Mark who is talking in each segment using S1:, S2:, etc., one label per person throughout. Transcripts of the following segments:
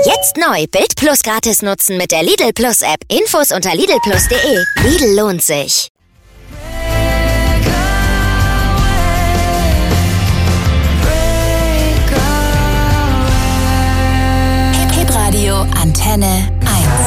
S1: Jetzt neu. Bild Plus gratis nutzen mit der Lidl Plus App. Infos unter lidlplus.de. Lidl lohnt sich.
S2: Hitradio Antenne 1.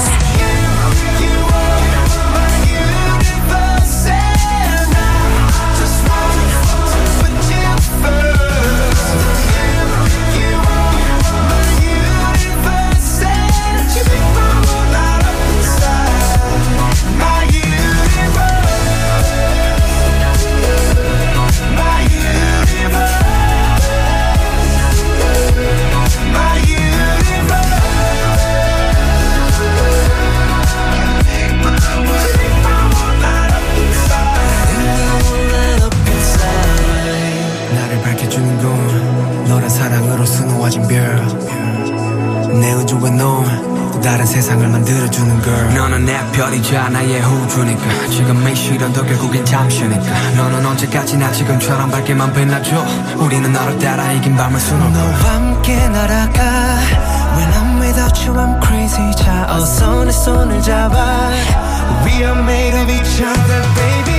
S3: 사랑으로 수놓아진 별 내 우주가 넌 또 다른 세상을 만들어주는 girl 너는 내 별이자 나의 호주니까 지금의 시련도 결국엔 잠시니까 너는 언제까지나 지금처럼 밝게만 빛나줘 우리는 너를 따라 이긴 밤을 수놓고 너와 함께 날아가 When I'm without you I'm crazy 자 어서 내 손을 잡아 We are made of each other baby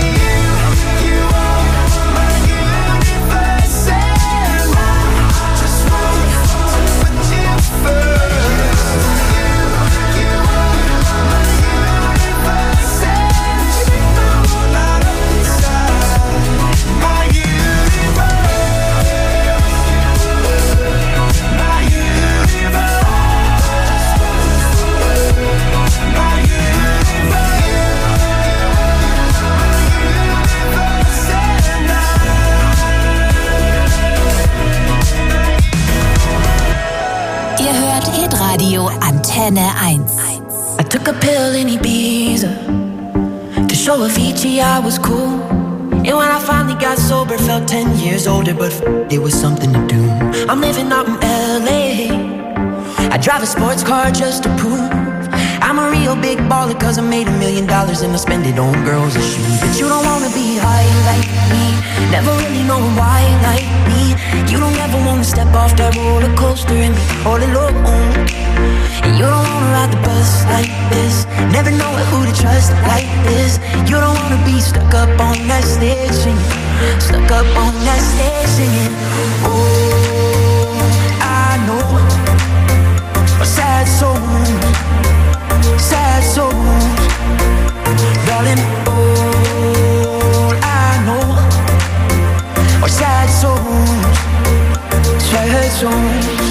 S2: Radio Antenne 1.
S4: I took a pill in Ibiza to show Avicii I was cool. And when I finally got sober, felt 10 years older, but it was something to do. I'm living out in LA. I drive a sports car just to prove I'm a real big baller, cause I made $1 million and I spend it on girls and shoes. But you don't wanna be high like me, never really knowing why like me. You don't ever wanna step off that roller coaster and be all alone. And you don't wanna ride the bus like this, never know who to trust like this. You don't wanna be stuck up on that stage singing, stuck up on that stage singing. Oh, I know a sad soul, sad souls, darling. All I know are sad souls, sad souls.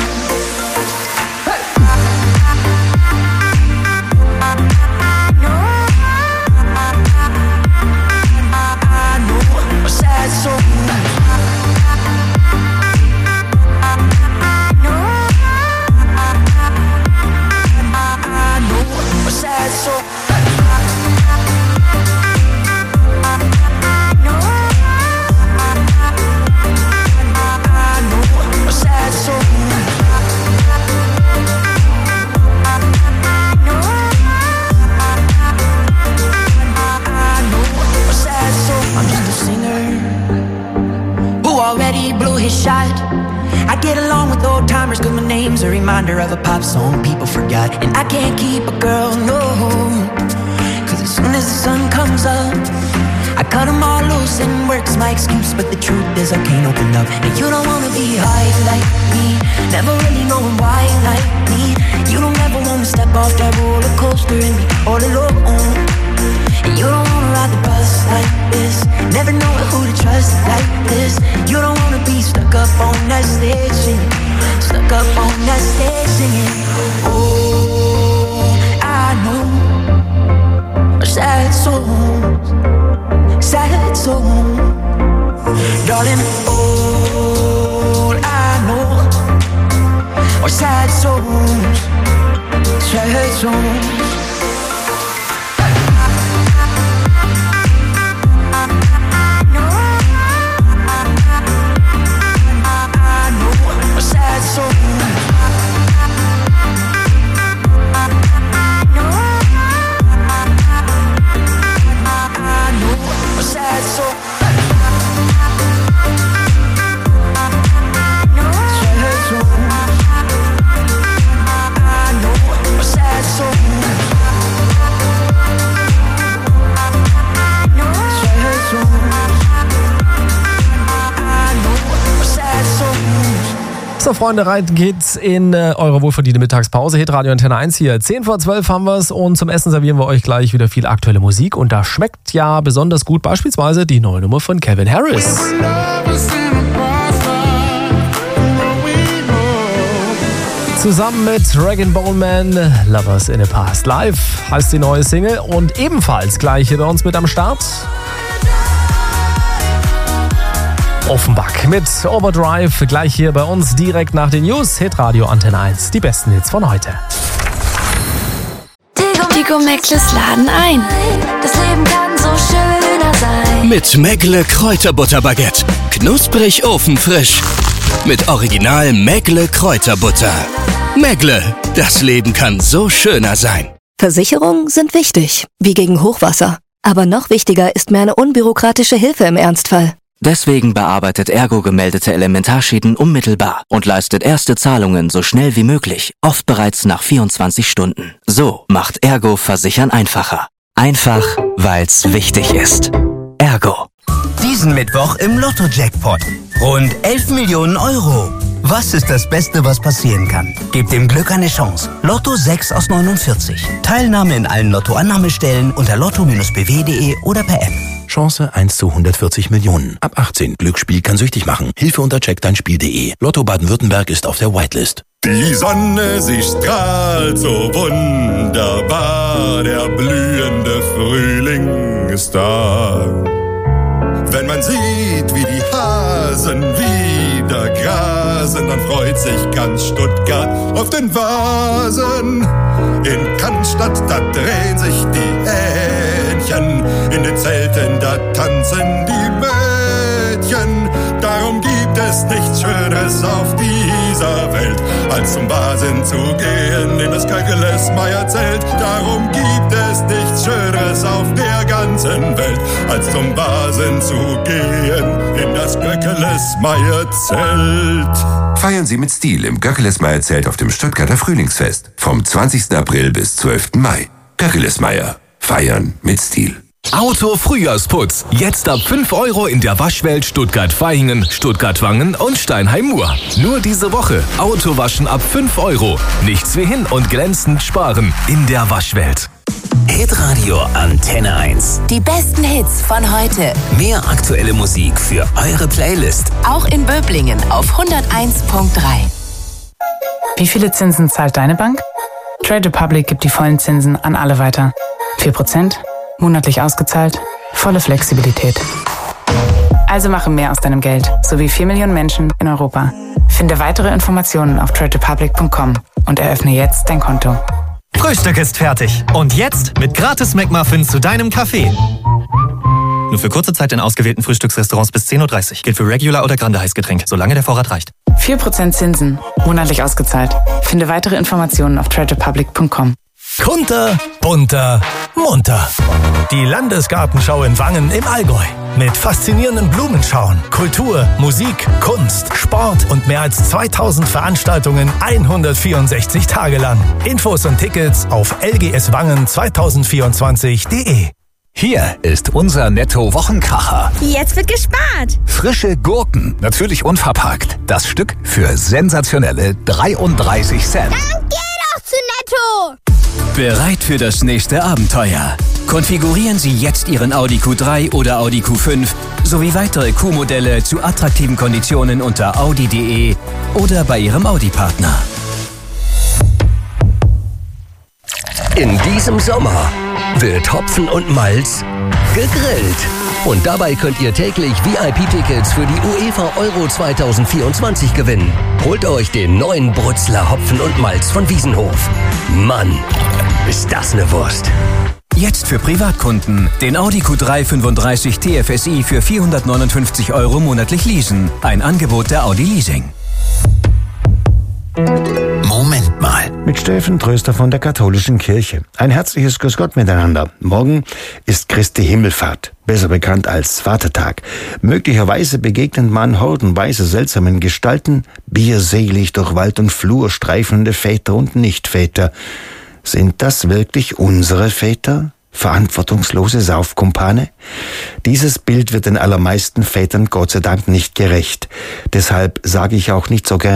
S4: Cause my name's a reminder of a pop song people forgot. And I can't keep a girl, no, cause as soon as the sun comes up I cut them all loose and work's my excuse. But the truth is I can't open up. And you don't wanna be high like me, never really knowing why like me. You don't ever wanna step off that roller coaster and be all alone. And you don't wanna ride the bus like this, never know who to trust like this. You don't wanna be stuck up on that stage singing, stuck up on that stage singing. Oh, I know sad souls, sad souls, darling. All I know are sad souls, sad souls.
S5: So, Freunde, rein geht's in eure wohlverdiente Mittagspause. Hitradio Antenne 1 hier. 10:12 haben wir's und zum Essen servieren wir euch gleich wieder viel aktuelle Musik. Und da schmeckt ja besonders gut beispielsweise die neue Nummer von Calvin Harris. Zusammen mit Rag & Bone Man, Lovers in a Past Life heißt die neue Single und ebenfalls gleich hier bei uns mit am Start Offenbach mit Overdrive, gleich hier bei uns direkt nach den News. Hitradio Antenne 1, die besten Hits von heute.
S6: Tigo Mäckles laden ein.
S4: Das Leben kann so schöner sein.
S7: Mit Mäckle Kräuterbutterbaguette. Knusprig ofenfrisch. Mit Original Mäckle Kräuterbutter. Mäckle, das Leben kann so schöner sein.
S8: Versicherungen sind wichtig, wie gegen Hochwasser. Aber noch wichtiger ist mir eine unbürokratische Hilfe im Ernstfall.
S9: Deswegen bearbeitet Ergo gemeldete Elementarschäden unmittelbar und leistet erste Zahlungen so schnell wie möglich, oft bereits nach 24 Stunden. So macht Ergo Versichern einfacher. Einfach, weil's wichtig ist. Ergo.
S10: Diesen Mittwoch im Lotto-Jackpot. Rund 11 Millionen Euro. Was ist das Beste, was passieren kann? Gebt dem Glück eine Chance. Lotto 6 aus 49. Teilnahme in allen Lotto-Annahmestellen unter lotto-bw.de oder per App.
S11: Chance 1 zu 140 Millionen. Ab 18. Glücksspiel kann süchtig machen. Hilfe unter checkdeinspiel.de. Lotto Baden-Württemberg ist auf der Whitelist.
S12: Die Sonne, sie strahlt so wunderbar. Der blühende Frühling ist da. Wenn man sieht, wie die Hasen wieder grasen, dann freut sich ganz Stuttgart auf den Vasen. In Cannstatt, da drehen sich die Ähnchen, in den Zelten, da tanzen die Mädchen. Darum gibt es nichts Schöneres auf dieser Welt, als zum Vasen zu gehen in das Köckelesmeyer-Zelt. Darum gibt es nichts Schöneres auf der ganzen Welt, als zum Vasen zu gehen in das Köckelesmeyer-Zelt.
S13: Feiern Sie mit Stil im Göckelesmeyer-Zelt auf dem Stuttgarter Frühlingsfest vom 20. April bis 12. Mai. Göckelesmeyer. Feiern mit Stil.
S14: Auto-Frühjahrsputz. Jetzt ab 5 € in der Waschwelt Stuttgart-Vaihingen, Stuttgart-Wangen und Steinheim-Mur. Nur diese Woche. Autowaschen ab 5 €. Nichts wie hin und glänzend sparen in der Waschwelt.
S15: Hitradio Antenne 1.
S2: Die besten Hits von heute.
S15: Mehr aktuelle Musik für eure Playlist.
S2: Auch in Böblingen auf 101.3.
S16: Wie viele Zinsen zahlt deine Bank? Trade Republic gibt die vollen Zinsen an alle weiter. 4%, monatlich ausgezahlt, volle Flexibilität. Also mache mehr aus deinem Geld, sowie 4 Millionen Menschen in Europa. Finde weitere Informationen auf traderepublic.com und eröffne jetzt dein Konto.
S17: Frühstück ist fertig. Und jetzt mit gratis McMuffins zu deinem Kaffee. Nur für kurze Zeit in ausgewählten Frühstücksrestaurants bis 10:30 Uhr. Gilt für Regular oder Grande Heißgetränk, solange der Vorrat reicht.
S16: 4% Zinsen, monatlich ausgezahlt. Finde weitere Informationen auf traderepublic.com.
S18: Kunter, bunter, munter. Die Landesgartenschau in Wangen im Allgäu. Mit faszinierenden Blumenschauen, Kultur, Musik, Kunst, Sport und mehr als 2000 Veranstaltungen 164 Tage lang. Infos und Tickets auf lgswangen2024.de.
S19: Hier ist unser Netto-Wochenkracher.
S20: Jetzt wird gespart.
S19: Frische Gurken, natürlich unverpackt. Das Stück für sensationelle 33 Cent.
S20: Dann geh doch zu Netto.
S7: Bereit für das nächste Abenteuer? Konfigurieren Sie jetzt Ihren Audi Q3 oder Audi Q5 sowie weitere Q-Modelle zu attraktiven Konditionen unter audi.de oder bei Ihrem Audi-Partner.
S15: In diesem Sommer wird Hopfen und Malz gegrillt. Und dabei könnt ihr täglich VIP-Tickets für die UEFA Euro 2024 gewinnen. Holt euch den neuen Brutzler Hopfen und Malz von Wiesenhof. Mann, ist das eine Wurst.
S7: Jetzt für Privatkunden den Audi Q3 35 TFSI für 459 € monatlich leasen. Ein Angebot der Audi Leasing.
S21: Moment mal. Mit Steffen Tröster von der Katholischen Kirche. Ein herzliches Grüß Gott miteinander. Morgen ist Christi Himmelfahrt, besser bekannt als Vatertag. Möglicherweise begegnet man hordenweise seltsamen Gestalten, bierselig durch Wald und Flur streifende Väter und Nichtväter. Sind das wirklich unsere Väter? Verantwortungslose Saufkumpane? Dieses Bild wird den allermeisten Vätern Gott sei Dank nicht gerecht. Deshalb sage ich auch nicht so gerne,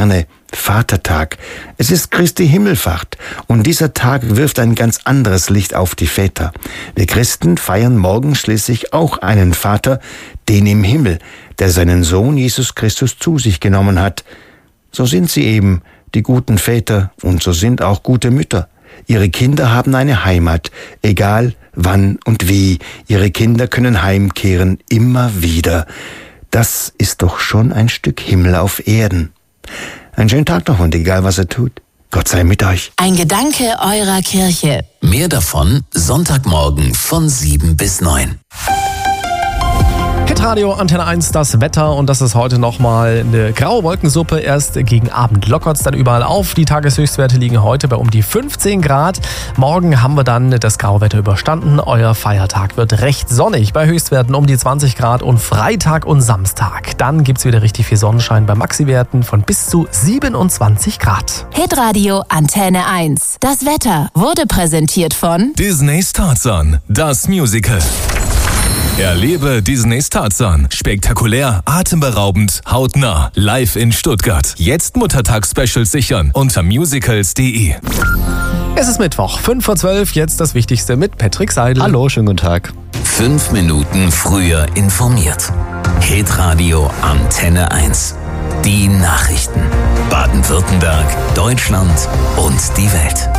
S21: Vatertag. Es ist Christi Himmelfahrt und dieser Tag wirft ein ganz anderes Licht auf die Väter. Wir Christen feiern morgen schließlich auch einen Vater, den im Himmel, der seinen Sohn Jesus Christus zu sich genommen hat. So sind sie eben, die guten Väter, und so sind auch gute Mütter. Ihre Kinder haben eine Heimat, egal wann und wie. Ihre Kinder können heimkehren, immer wieder. Das ist doch schon ein Stück Himmel auf Erden. Einen schönen Tag noch und egal was er tut, Gott sei mit euch.
S2: Ein Gedanke eurer Kirche.
S1: Mehr davon Sonntagmorgen von 7 bis 9.
S5: Hitradio Antenne 1, das Wetter, und das ist heute nochmal eine graue Wolkensuppe. Erst gegen Abend lockert es dann überall auf. Die Tageshöchstwerte liegen heute bei um die 15 Grad. Morgen haben wir dann das graue Wetter überstanden. Euer Feiertag wird recht sonnig bei Höchstwerten um die 20 Grad und Freitag und Samstag. Dann gibt's wieder richtig viel Sonnenschein bei Maxiwerten von bis zu 27 Grad.
S2: Hitradio Antenne 1. Das Wetter wurde präsentiert von
S14: Disneys Tarzan, das Musical. Erlebe Disneys Tarzan. Spektakulär, atemberaubend, hautnah. Live in Stuttgart. Jetzt Muttertags-Specials sichern unter musicals.de.
S5: Es ist Mittwoch, 5:12 jetzt das Wichtigste mit Patrick Seidel.
S1: Hallo, schönen guten Tag. 5 Minuten früher informiert. Hitradio Antenne 1. Die Nachrichten. Baden-Württemberg, Deutschland und die Welt.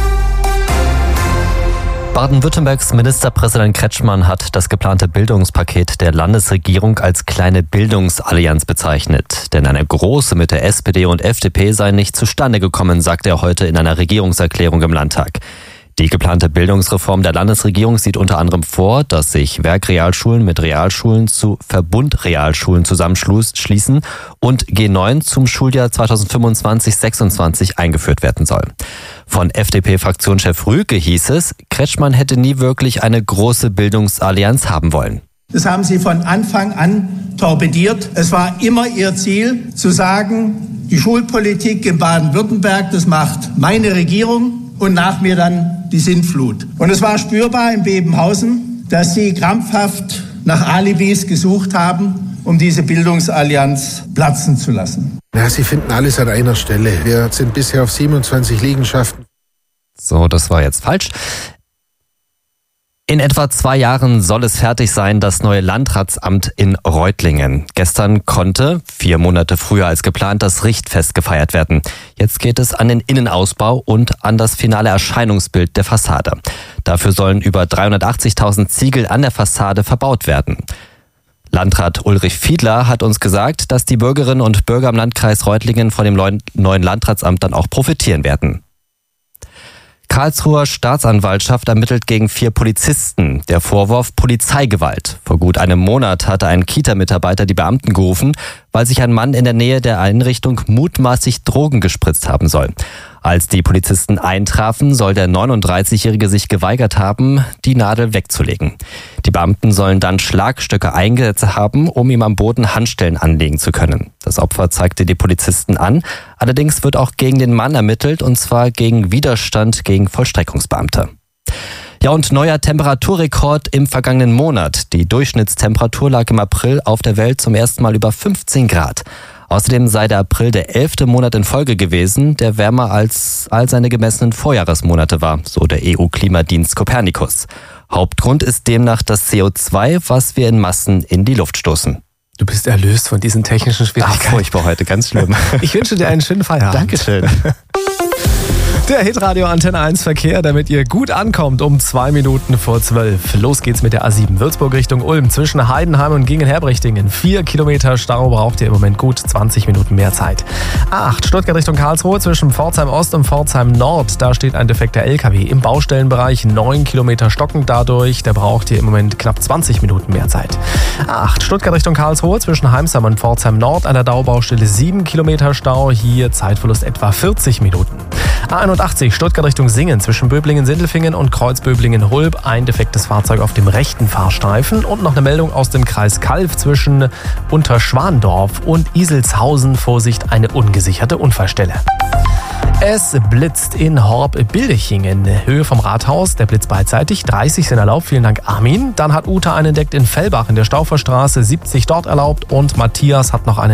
S22: Baden-Württembergs Ministerpräsident Kretschmann hat das geplante Bildungspaket der Landesregierung als kleine Bildungsallianz bezeichnet. Denn eine große mit der SPD und FDP sei nicht zustande gekommen, sagt er heute in einer Regierungserklärung im Landtag. Die geplante Bildungsreform der Landesregierung sieht unter anderem vor, dass sich Werkrealschulen mit Realschulen zu Verbundrealschulen zusammenschließen und G9 zum Schuljahr 2025/26 eingeführt werden soll. Von FDP-Fraktionschef Rühlke hieß es, Kretschmann hätte nie wirklich eine große Bildungsallianz haben wollen.
S23: Das haben Sie von Anfang an torpediert. Es war immer Ihr Ziel, zu sagen, die Schulpolitik in Baden-Württemberg, das macht meine Regierung und nach mir dann die Sintflut. Und es war spürbar in Bebenhausen, dass Sie krampfhaft nach Alibis gesucht haben, um diese Bildungsallianz platzen zu lassen.
S24: Ja, Sie finden alles an einer Stelle. Wir sind bisher auf 27 Liegenschaften.
S22: So, das war jetzt falsch. In etwa 2 Jahren soll es fertig sein, das neue Landratsamt in Reutlingen. Gestern konnte, 4 Monate früher als geplant, das Richtfest gefeiert werden. Jetzt geht es an den Innenausbau und an das finale Erscheinungsbild der Fassade. Dafür sollen über 380.000 Ziegel an der Fassade verbaut werden. Landrat Ulrich Fiedler hat uns gesagt, dass die Bürgerinnen und Bürger im Landkreis Reutlingen von dem neuen Landratsamt dann auch profitieren werden. Karlsruher Staatsanwaltschaft ermittelt gegen 4 Polizisten. Der Vorwurf Polizeigewalt. Vor gut einem Monat hatte ein Kita-Mitarbeiter die Beamten gerufen, weil sich ein Mann in der Nähe der Einrichtung mutmaßlich Drogen gespritzt haben soll. Als die Polizisten eintrafen, soll der 39-Jährige sich geweigert haben, die Nadel wegzulegen. Die Beamten sollen dann Schlagstöcke eingesetzt haben, um ihm am Boden Handstellen anlegen zu können. Das Opfer zeigte die Polizisten an. Allerdings wird auch gegen den Mann ermittelt, und zwar gegen Widerstand gegen Vollstreckungsbeamte. Ja, und neuer Temperaturrekord im vergangenen Monat. Die Durchschnittstemperatur lag im April auf der Welt zum ersten Mal über 15 Grad. Außerdem sei der April der 11. Monat in Folge gewesen, der wärmer als all seine gemessenen Vorjahresmonate war, so der EU-Klimadienst Copernicus. Hauptgrund ist demnach das CO2, was wir in Massen in die Luft stoßen.
S5: Du bist erlöst von diesen technischen Schwierigkeiten.
S22: Ach, furchtbar heute, ganz schlimm.
S5: Ich wünsche dir einen schönen Feierabend.
S22: Dankeschön.
S5: Der Hitradio Antenne 1 Verkehr, damit ihr gut ankommt um 2 Minuten vor 12. Los geht's mit der A7 Würzburg Richtung Ulm zwischen Heidenheim und Gingen-Herbrichtingen. 4 Kilometer Stau braucht ihr im Moment gut 20 Minuten mehr Zeit. A8 Stuttgart Richtung Karlsruhe zwischen Pforzheim Ost und Pforzheim Nord. Da steht ein defekter LKW im Baustellenbereich. 9 Kilometer stockend dadurch. Da braucht ihr im Moment knapp 20 Minuten mehr Zeit. A8 Stuttgart Richtung Karlsruhe zwischen Heimsheim und Pforzheim Nord an der Daubaustelle 7 Kilometer Stau. Hier Zeitverlust etwa 40 Minuten. A81 Stuttgart Richtung Singen zwischen Böblingen-Sindelfingen und Kreuzböblingen-Hulb. Ein defektes Fahrzeug auf dem rechten Fahrstreifen. Und noch eine Meldung aus dem Kreis Calw zwischen Unterschwandorf und Iselshausen. Vorsicht, eine ungesicherte Unfallstelle. Es blitzt in Horb-Bildechingen, Höhe vom Rathaus, der Blitz beidseitig, 30 sind erlaubt, vielen Dank Armin. Dann hat Uta einen entdeckt in Fellbach in der Stauferstraße, 70 dort erlaubt und Matthias hat noch einen